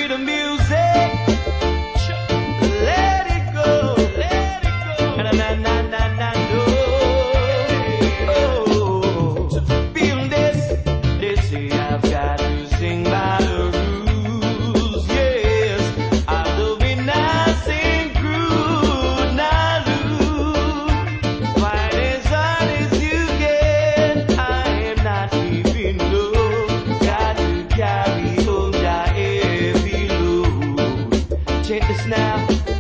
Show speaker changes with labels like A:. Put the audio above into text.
A: the music. Let it go, let it go. Na na na na na no. Oh, feel this. They say I've got to sing by the rules. Yes, I love it nice and crude, not lose. Fight as hard as you can. I am not keeping low. Got to carry home that heavy load. Check this now.